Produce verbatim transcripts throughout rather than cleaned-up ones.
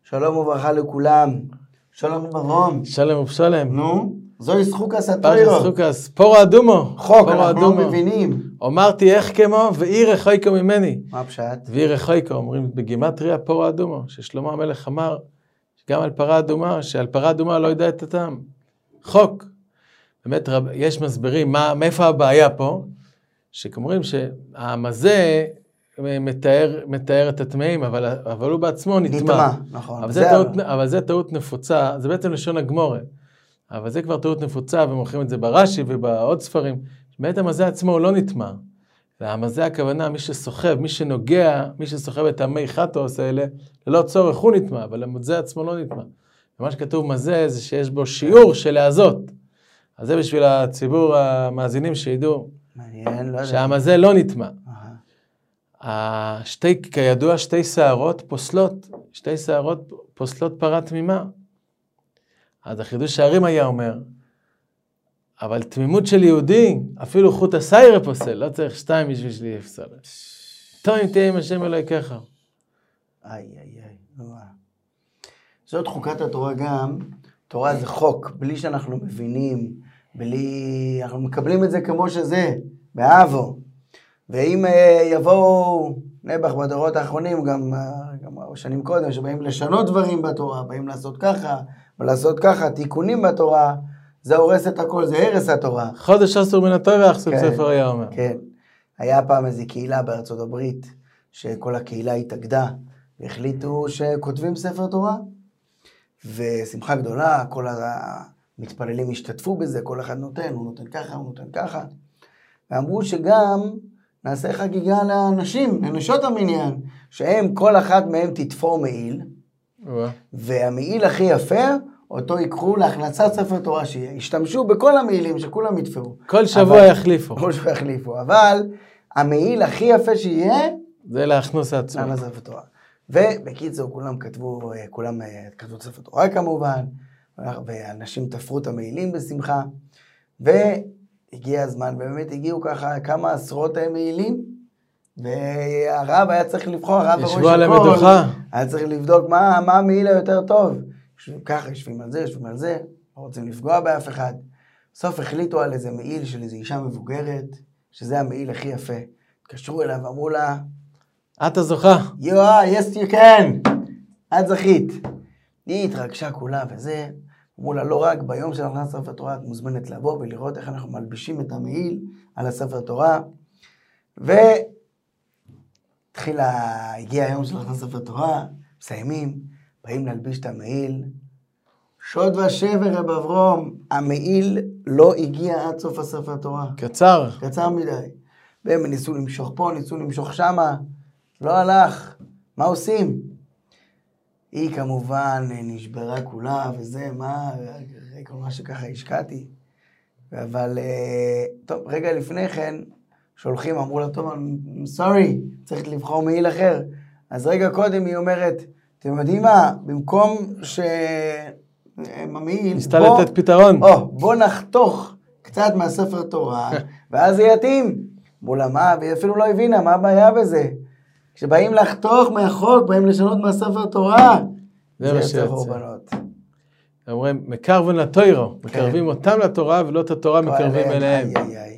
שלום וברכה לכולם. שלום וברום. שלום ובשלם. נו, זוהי סחוקס פרשת התוירו. סחוקס, פורו אדומו. חוק, אנחנו לא מבינים. אמרתי איך כמו ואי רחוקו ממני. מה הפשט? ואי רחוקו, אומרים בגימטריה פורו אדומו, ששלמה המלך אמר, גם על פרה אדומה, שעל פרה אדומה לא יודע את הטעם. חוק. באמת רב, יש מסברים, מה, מאיפה הבעיה פה? שאומרים שהמזה מתאר, מתאר את הטמאים, אבל, אבל הוא בעצמו נטמא. נטמא, נכון. אבל זה, זה טעות, אבל זה טעות נפוצה, זה בעצם לשון הגמורה. אבל זה כבר טעות נפוצה, ומוכרים את זה ברש"י ובעוד ספרים. באמת המזה עצמו הוא לא נטמא. והמזה הכוונה, מי שסוחב, מי שנוגע, מי שסוחב את המי חטוס האלה, ללא צורך הוא נטמא, אבל המזה עצמו לא נטמא. ומה שכתוב מזה זה שיש בו שיעור של להזות. אז זה בשביל הציבור המאזינים שידעו. מעניין, לא יודע. שהמזה לא נטמא. השתי, כידוע, שתי שערות פוסלות, שתי שערות פוסלות פרה תמימה. אז החידוש הערים היה אומר, אבל תמימות של יהודי, אפילו חוט הסיירה פוסל, לא צריך שתיים בשביל שלי יפסל. תוים תהיה עם השם אלוהיכך. איי, איי, איי. זאת חוקת התורה גם, תורה זה חוק, בלי שאנחנו מבינים, בלי, אנחנו מקבלים את זה כמו שזה, באהבו. ואם יבואו נבח בדורות האחרונים, גם, גם שנים קודם, שבאים לשנות דברים בתורה, באים לעשות ככה, ולעשות ככה, תיקונים בתורה, זה הורס את הכל, זה הרס התורה. חודש אסור מן התורה, אך כן, ספר היה אומר. כן. היה פעם איזו קהילה בארצות הברית, שכל הקהילה התאגדה, והחליטו שכותבים ספר תורה, ושמחה גדולה, כל המתפללים השתתפו בזה, כל אחד נותן, הוא נותן ככה, הוא נותן ככה. ואמרו שגם נעשה חגיגה לאנשים, לנשות המניין, שהם, כל אחד מהם תתפור מעיל, והמעיל הכי יפה, אותו יקחו להכנסת ספר תורה שיהיה. השתמשו בכל המעילים שכולם יתפרו. כל שבוע אבל, יחליפו. כל שבוע יחליפו, אבל המעיל הכי יפה שיהיה, זה להכנוס עצמו. להכנס ספר תורה. ובקיצור, כולם כתבו, כולם כתבו ספר תורה כמובן, ואנשים תפרו את המעילים בשמחה, והגיע הזמן, באמת הגיעו ככה כמה עשרות מעילים, והרב היה צריך לבחור, הרב הראש ישבו על המדוכה. היה צריך לבדוק מה, מה המעיל היותר טוב. יושבים ככה, יושבים על זה, יושבים על זה, לא רוצים לפגוע באף אחד. בסוף החליטו על איזה מעיל של איזו אישה מבוגרת, שזה המעיל הכי יפה. התקשרו אליו ואמרו לה, את הזוכה. You are, yes you can. את זכית. היא התרגשה כולה וזה. אמרו לה, לא רק ביום של הכנסת ספר תורה, את מוזמנת לבוא ולראות איך אנחנו מלבישים את המעיל על הספר תורה. והתחילה, הגיע היום של הכנסת ספר תורה, מסיימים, באים להלביש את המעיל. שוד ושבר רב אברום, המעיל לא הגיע עד סוף הספר תורה. קצר. קצר מדי. והם ניסו למשוך פה, ניסו למשוך שמה. לא הלך, מה עושים? היא כמובן נשברה כולה, וזה מה, כל מה שככה השקעתי. אבל, טוב, רגע לפני כן, שולחים, אמרו לה, טוב, I'm sorry, צריך לבחור מעיל אחר. אז רגע קודם היא אומרת, אתם יודעים מה, במקום שממעיל, ניסתה לתת פתרון. או, בוא נחתוך קצת מהספר תורה, ואז זה יתאים. אמרו לה, מה, והיא אפילו לא הבינה, מה הבעיה בזה? כשבאים לחתוך מהחוק, באים לשנות מהספר תורה, זה יוצא חורבנות. אומרים, מקרבן לתוירו, מקרבים אותם לתורה, ולא את התורה מקרבים אליהם.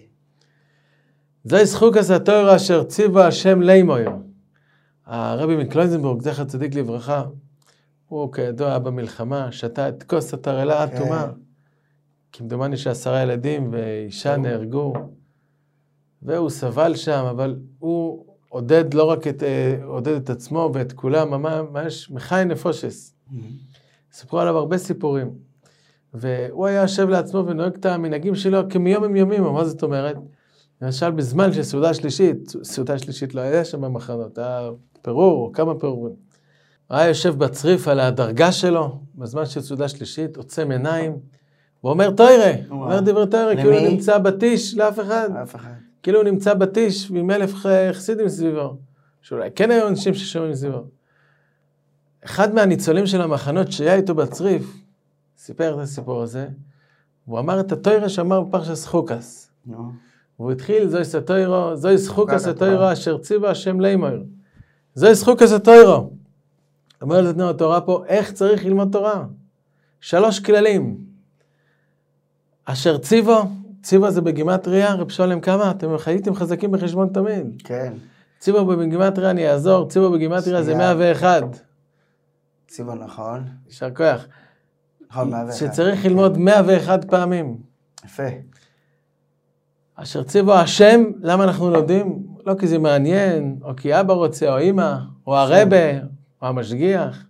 זה סחוקס התוירו אשר ציווה השם לימויר. הרבי מקלויזנבורג, זכר צדיק לברכה, הוא כידוע במלחמה, שתה את כוס התרעלה אטומה, כמדומני שעשרה ילדים ואישה נהרגו, והוא סבל שם, אבל הוא עודד לא רק את, עודד את עצמו ואת כולם, ממש מחי נפושס. סיפרו עליו הרבה סיפורים. והוא היה יושב לעצמו ונוהג את המנהגים שלו כמיום עם ימים, מה זאת אומרת? למשל בזמן של סעודה שלישית, סעודה שלישית לא היה שם במחנות, היה פירור או כמה פירורים. הוא היה יושב בצריף על הדרגה שלו, בזמן של סעודה שלישית, עוצם עיניים, ואומר תוירה, אומר דברי תוירה, כאילו הוא נמצא בתיש לאף אחד. אף אחד. כאילו הוא נמצא בתיש ועם אלף חסידים סביבו, שאולי כן היו אנשים ששומעים סביבו. אחד מהניצולים של המחנות שהיה איתו בצריף, סיפר את הסיפור הזה, והוא אמר את התוירה שאמר בפרשת סחוקס. והוא התחיל, זוהי סתוירו, זוהי סחוקס התוירו אשר ציווה השם לימויר. זוהי סחוקס התוירו. אומר לתנו התורה פה, איך צריך ללמוד תורה? שלוש כללים. אשר ציבו, ציבו זה בגימטריה, רב שולם כמה? אתם הייתם חזקים בחשבון תמיד. כן. ציבו בגימטריה, אני אעזור, ציבו בגימטריה זה מאה ואחת. ציבו נכון. יישר כוח. נכון, מאה ואחת. שצריך ללמוד מאה ואחת פעמים. יפה. אשר ציבו השם, למה אנחנו לומדים? לא כי זה מעניין, או כי אבא רוצה, או אמא, או הרבה, או המשגיח.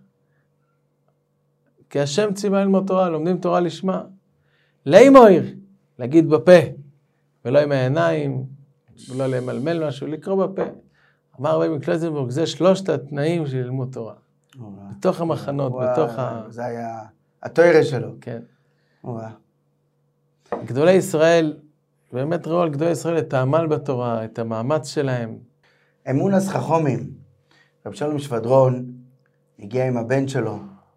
כי השם ציווה ללמוד תורה, לומדים תורה לשמה. לימויר, להגיד בפה, ולא עם העיניים, ולא למלמל משהו, לקרוא בפה. אמר רבי מקלזנבורג, זה שלושת התנאים של לימוד תורה. בתוך המחנות, בתוך ה... זה היה התורה שלו. כן. גדולי ישראל, באמת ראו על גדולי ישראל את העמל בתורה, את המאמץ שלהם. אמונס חכמים. רב שלום שבדרון הגיע עם הבן שלו,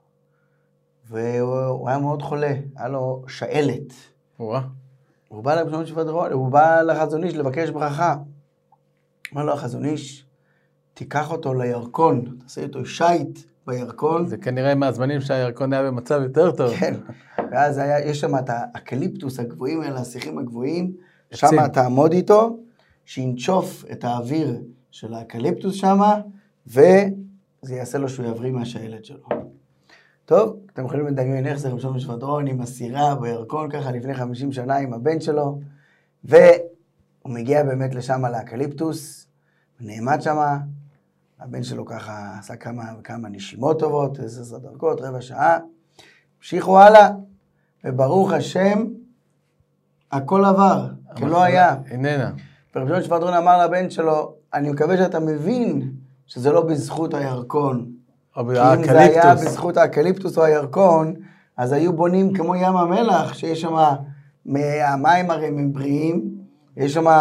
והוא היה מאוד חולה, היה לו שאלת. וואה. הוא בא לרב שלום שבדרון, הוא בא לחזון איש לבקש ברכה. אמר לו החזון איש, תיקח אותו לירקון, תעשה איתו שייט בירקון. זה כנראה מהזמנים שהירקון היה במצב יותר טוב. כן, ואז היה, יש שם את האקליפטוס הגבוהים האלה, השיחים הגבוהים, שם תעמוד איתו, שינשוף את האוויר של האקליפטוס שם, וזה יעשה לו שהוא יבריא מהשאלת שלו. טוב, אתם יכולים לדמיין איך זה רב שלום שבדרון עם הסירה בירקון ככה לפני חמישים שנה עם הבן שלו, והוא מגיע באמת לשם לאקליפטוס, נעמד שם, הבן שלו ככה עשה כמה וכמה נשימות טובות, עשר דקות, רבע שעה, המשיכו הלאה, וברוך השם, הכל עבר, כלא היה. איננה. ורב שלום שבדרון אמר לבן שלו, אני מקווה שאתה מבין שזה לא בזכות הירקון. כי אם זה היה בזכות האקליפטוס או הירקון, אז היו בונים כמו ים המלח, שיש שם, המים הרי הם בריאים, יש שם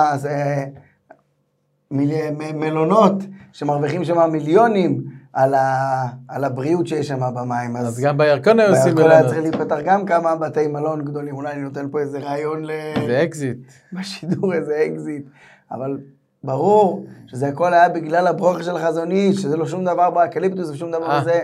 מלונות שמרוויחים שם מיליונים על, ה, על הבריאות שיש שם במים. אז, אז גם בירקון היו עושים מלונות. בירקון היה צריך להיפתח גם כמה בתי מלון גדולים, אולי אני נותן פה איזה רעיון ל... זה אקזיט. בשידור איזה אקזיט. אבל ברור שזה הכל היה בגלל הברוך של חזון איש, שזה לא שום דבר באקליפטוס ושום דבר בזה.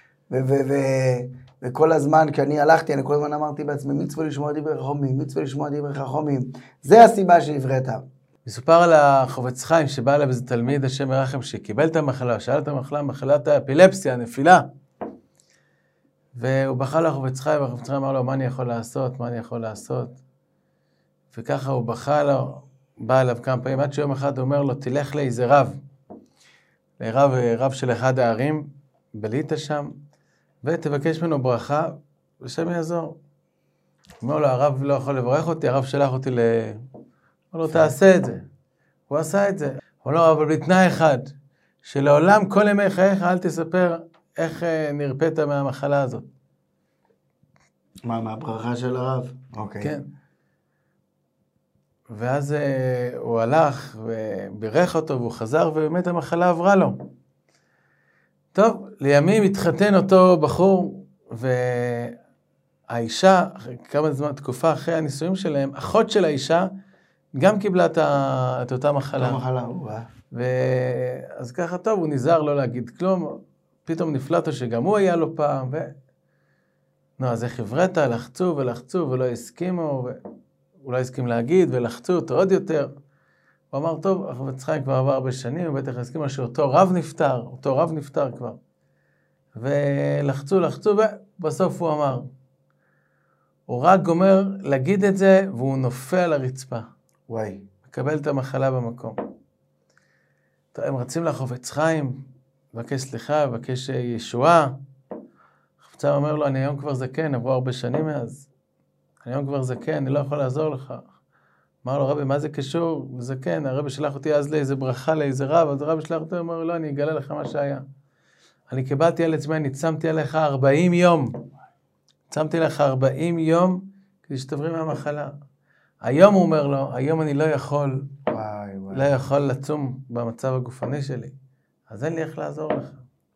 וכל הזמן, כשאני הלכתי, אני כל הזמן אמרתי בעצמי, מצווה לשמוע דברי חכמים, מצווה לשמוע דברי חכמים. זה הסיבה שהבראת. מסופר על החובץ חיים שבא אליו איזה תלמיד השם מרחם שקיבל את המחלה, שאל את המחלה, מחלת האפילפסיה, הנפילה. והוא בכה לחובץ חיים, והחובץ חיים אמר לו, מה אני יכול לעשות, מה אני יכול לעשות? וככה הוא בכה לו, בא אליו כמה פעמים, עד שיום אחד הוא אומר לו, תלך לאיזה רב, לרב, רב של אחד הערים, בליטה שם, ותבקש ממנו ברכה, ושם יעזור. הוא אומר לו, הרב לא יכול לברך אותי, הרב שלח אותי ל... הוא לא תעשה את זה. הוא עשה את זה. הוא לא, אבל בתנאי אחד, שלעולם כל ימי חייך אל תספר איך נרפאת מהמחלה הזאת. מה, מהברכה של הרב? אוקיי. כן. ואז הוא הלך ובירך אותו והוא חזר ובאמת המחלה עברה לו. טוב, לימים התחתן אותו בחור והאישה, כמה זמן, תקופה אחרי הנישואים שלהם, אחות של האישה, גם קיבלה את, ה... את אותה מחלה. אותה מחלה, וואה. ואז ככה טוב, הוא נזהר לא להגיד כלום, פתאום נפלטו שגם הוא היה לו פעם, ו... נו, אז איך הבראת? לחצו ולחצו ולא הסכימו, והוא לא הסכים להגיד, ולחצו אותו עוד יותר. הוא אמר, טוב, החובץ חיים כבר עבר הרבה שנים, הוא בטח הסכימו שאותו רב נפטר, אותו רב נפטר כבר. ולחצו, לחצו, ובסוף הוא אמר, הוא רק גומר להגיד את זה, והוא נופל על הרצפה. וואי. מקבל את המחלה במקום. טוב, הם רצים לחובץ חיים, מבקש סליחה, מבקש ישועה. החובץ חיים אומר לו, אני היום כבר זקן, עברו הרבה שנים מאז. אני היום כבר זקן, אני לא יכול לעזור לך. אמר לו, רבי, מה זה קשור? זקן, הרבי שלח אותי אז לאיזה ברכה, לאיזה רב, אז הרבי שלח אותי, אמר לו, לא, אני אגלה לך מה שהיה. אני קיבלתי על עצמי, אני צמתי עליך ארבעים יום. צמתי לך ארבעים יום, כדי שתבריא מהמחלה. היום הוא אומר לו, היום אני לא יכול, וואי, וואי. לא יכול לצום במצב הגופני שלי. אז אין לי איך לעזור לך.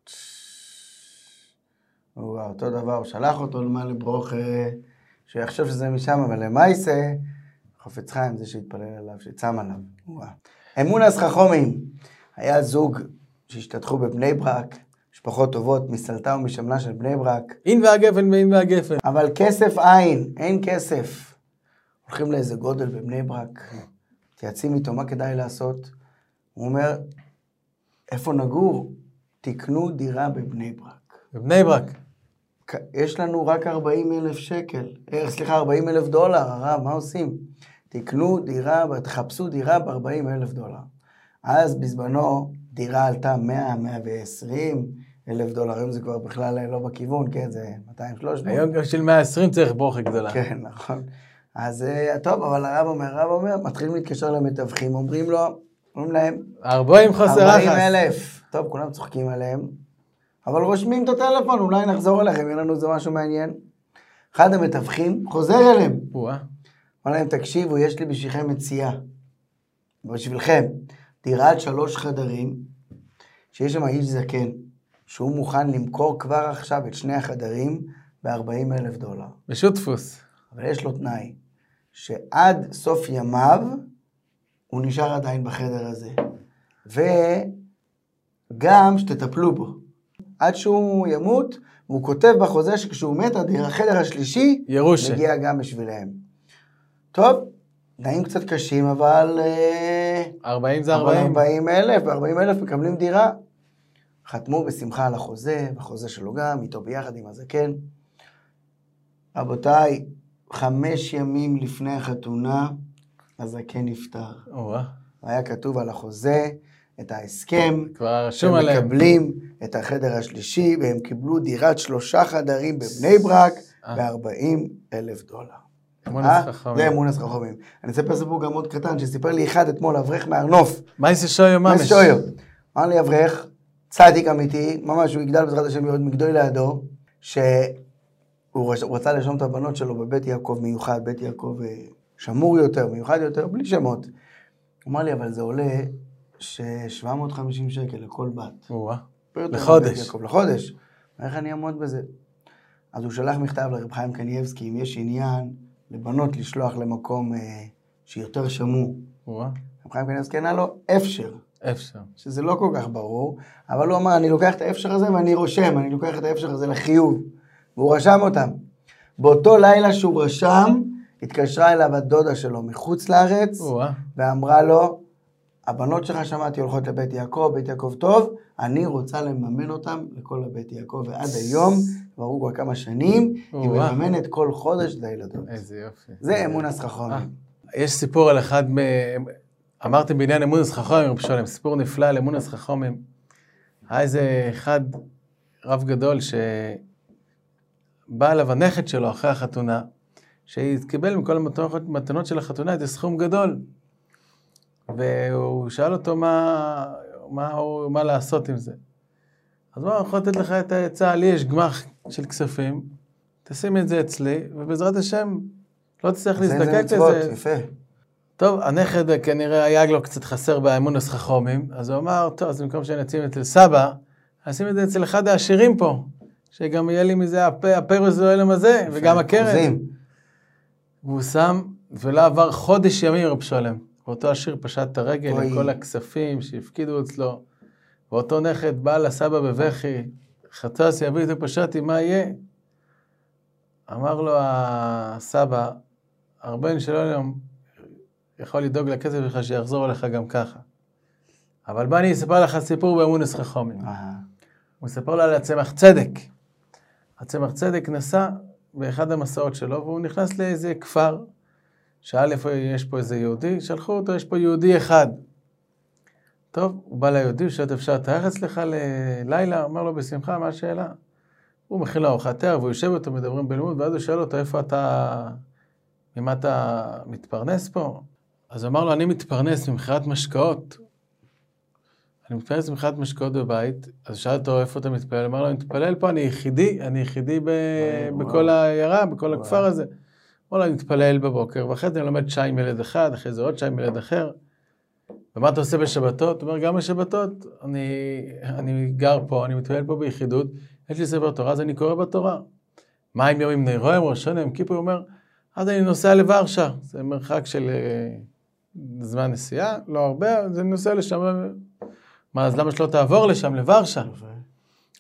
הוא אותו דבר, הוא שלח אותו למה לברוך, שיחשב שזה משם, אבל למעשה, חופץ חיים זה שהתפלל עליו, שצם עליו. וואו. אמונס חכמים, היה זוג שהשתתחו בבני ברק, משפחות טובות, מסלטה ומשמנה של בני ברק. אין והגפן ואין והגפן. אבל כסף אין, אין כסף. הולכים לאיזה גודל בבני ברק, תייעצים איתו מה כדאי לעשות. הוא אומר, איפה נגור? תקנו דירה בבני ברק. בבני ברק. יש לנו רק ארבעים אלף שקל, סליחה, ארבעים אלף דולר, הרב, מה עושים? תקנו דירה, תחפשו דירה ב-ארבעים אלף דולר. אז בזמנו דירה עלתה מאה עד מאה ועשרים אלף דולר, היום זה כבר בכלל לא בכיוון, כן, זה מאתיים שלוש מאות. היום גם של מאה ועשרים צריך ברוכת גדולה. כן, נכון. אז טוב, אבל הרב אומר, הרב אומר, מתחילים להתקשר למתווכים, אומרים לו, אומרים להם, ארבעים חוסר אחס. ארבעים אלף. טוב, כולם צוחקים עליהם, אבל רושמים את הטלפון, אולי נחזור אליכם, יהיה לנו איזה משהו מעניין. אחד המתווכים חוזר אליהם. וואה. אומר להם, תקשיבו, יש לי בשבילכם מציאה. בשבילכם, דירת שלוש חדרים, שיש שם איש זקן, שהוא מוכן למכור כבר עכשיו את שני החדרים ב-ארבעים אלף דולר. בשותפוס. אבל יש לו תנאי, שעד סוף ימיו, הוא נשאר עדיין בחדר הזה. וגם שתטפלו בו. עד שהוא ימות, והוא כותב בחוזה שכשהוא מת, החדר השלישי, ירושה. מגיע גם בשבילהם. טוב, תנאים קצת קשים, אבל... ארבעים זה ארבעים. ארבעים אלף, ב-ארבעים אלף מקבלים דירה. חתמו בשמחה על החוזה, בחוזה שלו גם, איתו ביחד עם הזקן. רבותיי, חמש ימים לפני החתונה, הזקן נפטר. וואה. היה כתוב על החוזה את ההסכם, כבר רשום עליהם. שמקבלים את החדר השלישי, והם קיבלו דירת שלושה חדרים בבני ברק, ב-ארבעים אלף דולר. אמונס חכמים. זה אמונס חכמים. אני אספר סיפור גם עוד קטן, שסיפר לי אחד אתמול, אברך מהרנוף. מה יעשה שויו ממש? מה יעשה שויו? אמר לי אברך, צדיק אמיתי, ממש הוא יגדל בעזרת השם להיות מגדול לידו, שהוא רצה לרשום את הבנות שלו בבית יעקב מיוחד, בית יעקב שמור יותר, מיוחד יותר, בלי שמות. הוא אמר לי, אבל זה עולה ש-שבע מאות וחמישים שקל לכל בת. וואה. לחודש. לחודש. איך אני אעמוד בזה? אז הוא שלח מכתב לרב חיים קנייבסקי, אם יש עניין לבנות לשלוח למקום אה, שיותר שמור. וואה. רב חיים קנייבסקי ענה לו, אפשר. אפשר. שזה לא כל כך ברור, אבל הוא אמר, אני לוקח את האפשר הזה ואני רושם, אני לוקח את האפשר הזה לחיוב. והוא רשם אותם. באותו לילה שהוא רשם, התקשרה אליו הדודה שלו מחוץ לארץ, וואה. ואמרה לו, הבנות שלך שמעתי הולכות לבית יעקב, בית יעקב טוב, אני רוצה לממן אותם לכל הבית יעקב, ועד היום, עברו כבר כמה שנים, היא מממנת כל חודש לילדות. איזה יופי. זה אמונס חכמים. יש סיפור על אחד, מ... אמרתם בעניין אמונס חכמים, רב שולם, סיפור נפלא על אמונס חכמים. היה איזה אחד, רב גדול, שבא אליו הנכד שלו אחרי החתונה, שהתקבל מכל המתנות של החתונה, זה סכום גדול. והוא שאל אותו מה, מה, מה לעשות עם זה. אז הוא אמר, אני יכול לתת לך את העצה, לי יש גמח של כספים, תשים את זה אצלי, ובעזרת השם לא תצטרך להזדקק לזה. יפה. טוב, הנכד כנראה היה לו קצת חסר באמונס חכמים, אז הוא אמר, טוב, אז במקום שאני אשים את זה סבא, אשים את זה אצל אחד העשירים פה, שגם יהיה לי מזה הפרס ואוהלם הזה, וגם הקרן. והוא שם, ולא עבר חודש ימים רב שולם. ואותו עשיר פשט את הרגל עם כל הכספים שהפקידו אצלו, ואותו נכד בא לסבא בבכי, חצץ יביא איתו פשטי, מה יהיה? אמר לו הסבא, הבן שלו היום יכול לדאוג לכסף שלך שיחזור אליך גם ככה. אבל בא אני אספר לך סיפור באמונס חכמים. הוא מספר לו על הצמח צדק. הצמח צדק נסע באחד המסעות שלו, והוא נכנס לאיזה כפר, שאל איפה יש פה איזה יהודי, שלחו אותו, יש פה יהודי אחד. טוב, הוא בא ליהודי, שאת אפשר תארח אצלך ללילה, אומר לו בשמחה, מה השאלה? הוא מכין לו ארוחת ערב, והוא יושב אותו, מדברים בלימוד, ואז הוא שואל אותו, איפה אתה, ממה אתה מתפרנס פה? אז הוא אמר לו, אני מתפרנס ממכירת משקאות. אני מתפרנס ממכירת משקאות בבית, אז שאל אותו, איפה אתה מתפלל? אמר לו, אני מתפלל פה, אני יחידי, אני יחידי בכל העיירה, בכל הכפר הזה. אמר לו, אני מתפלל בבוקר, ואחרי זה אני לומד שי עם ילד אחד, אחרי זה עוד שי עם ילד אחר. ומה אתה עושה בשבתות? הוא אומר, גם בשבתות, אני, אני גר פה, אני מתפלל פה ביחידות, יש לי ספר תורה, אז אני קורא בתורה. מה עם ימים נרואים, ראש השנה, עם כיפור, הוא אומר, אז אני נוסע לוורשה, זה מרחק של זמן נסיעה, לא הרבה, אז אני נוסע לשם. מה, אז למה שלא תעבור לשם, לוורשה?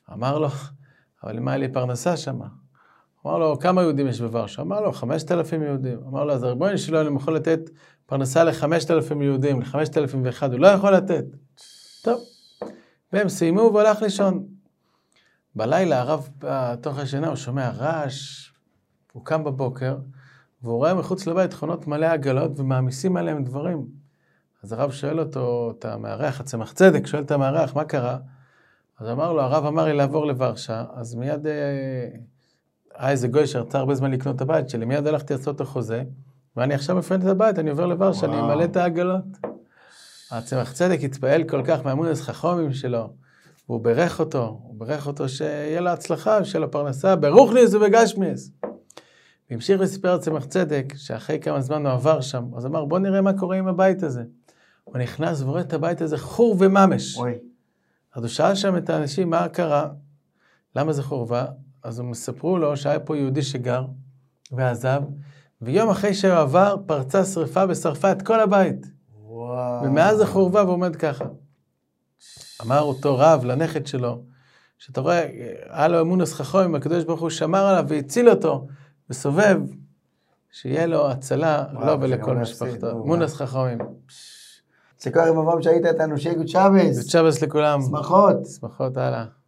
אמר לו, אבל למה לי פרנסה שם? אמר לו, כמה יהודים יש בוורשה? אמר לו, חמשת אלפים יהודים. אמר לו, אז הרבוני שלו, אני יכול לתת פרנסה לחמשת אלפים יהודים, לחמשת אלפים ואחד, הוא לא יכול לתת. טוב, והם סיימו והוא הלך לישון. בלילה הרב בתוך השינה, הוא שומע רעש, הוא קם בבוקר, והוא רואה מחוץ לבית תכונות מלא עגלות, ומעמיסים עליהם דברים. אז הרב שואל אותו, את המארח, הצמח צדק, שואל את המארח, מה קרה? אז אמר לו, הרב אמר לי לעבור לוורשה, אז מיד, אה, איזה גוי שרצה הרבה זמן לקנות את הבית שלי, מיד הלכתי לעשות את החוזה, ואני עכשיו מפרנט את הבית, אני עובר לוורשה, אני אמלא את העגלות. הצמח צדק התפעל כל כך מהאמונס חכמים שלו, והוא ברך אותו, הוא ברך אותו שיהיה לו הצלחה, שיהיה לו פרנסה, ברוך ניס ובגשמיס. והמשיך לספר הצמח צדק, שאחרי כמה זמן הוא עבר שם, אז אמר, בוא נראה מה קורה עם הבית הזה. הוא נכנס ורואה את הבית הזה חור וממש. אוי. אז הוא שאל שם את האנשים, מה קרה? למה זה חורבה? אז הם מספרו לו שהיה פה יהודי שגר ועזב, ויום אחרי שהוא עבר, פרצה שריפה ושרפה את כל הבית. וואו. ומאז זה חורבה ועומד ככה. אמר אותו רב לנכד שלו, שאתה רואה, היה לו אמונוס חכמים, הקדוש ברוך הוא שמר עליו והציל אותו, וסובב, שיהיה לו הצלה, לא ולכל משפחתו. אמונוס חכמים. שכוח עם אברהם שהיית איתנו, שיהיה גוד שבס. גוד שבס לכולם. שמחות. שמחות, הלאה.